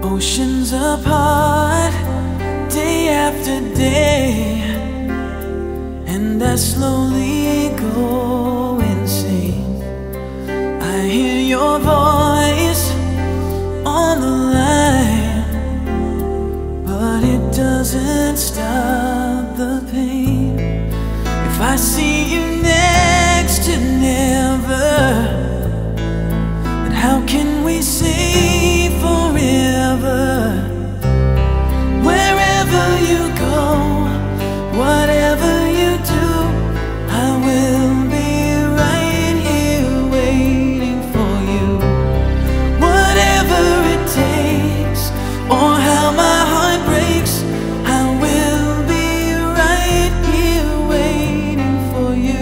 Oceans apart, day after day, and I slowly go insane. I hear your voice on the line, but it doesn't stop the pain. If I see you next to never, then how can we say forever? Wherever you go, whatever you do, I will be right here waiting for you. Whatever it takes, or how my heart breaks, I will be right here waiting for you.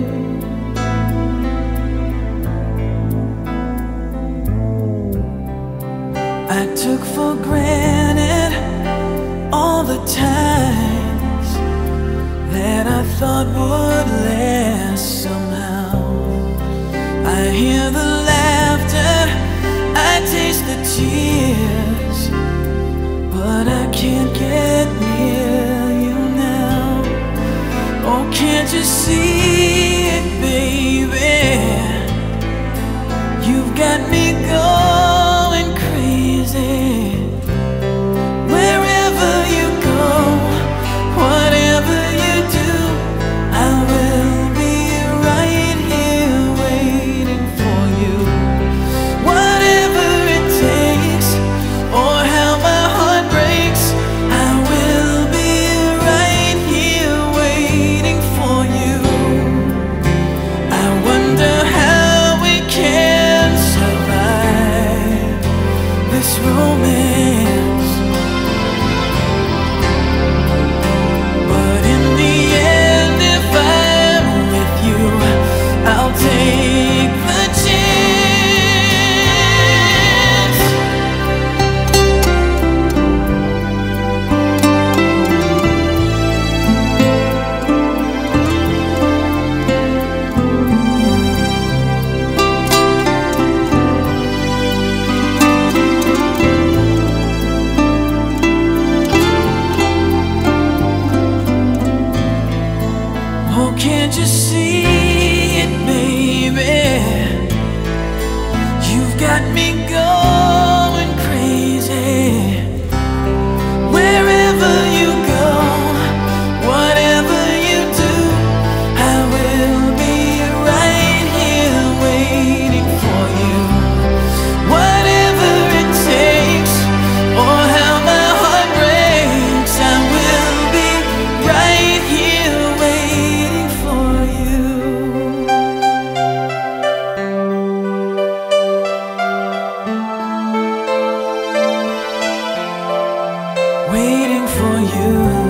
I took for granted all the times that I thought would last somehow. I hear the laughter, I taste the tears, but I can't get near you now. Oh, can't you see it, baby? You've got me going crazy. Wherever you go, whatever you do, I will be right here waiting for you. Whatever it takes, or how my heart breaks, I will be right here waiting for you. I wonder how we can survive this romance, but in the end, if I'm with you, I'll take the chance. Oh, can't you see it, baby? You've got me going crazy. Wherever you go, whatever you do, I will be right here waiting for you. Whatever it takes, or how my heart breaks, I will be right here waiting for you. Waiting for you.